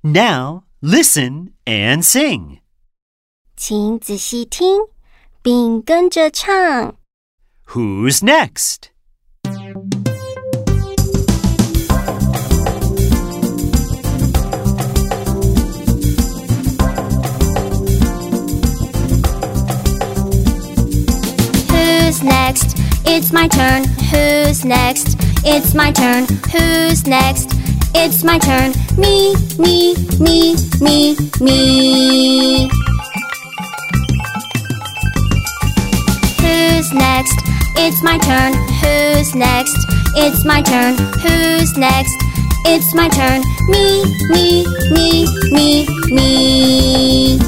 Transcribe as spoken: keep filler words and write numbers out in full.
Now, listen and sing. 请仔细听，并跟着唱。 Who's next? Who's next? It's my turn. Who's next? It's my turn. Who's next? It's my turn. Me, me, me, me, me. Who's next? It's my turn. Who's next? It's my turn. Who's next? It's my turn. Me, me, me, me, me.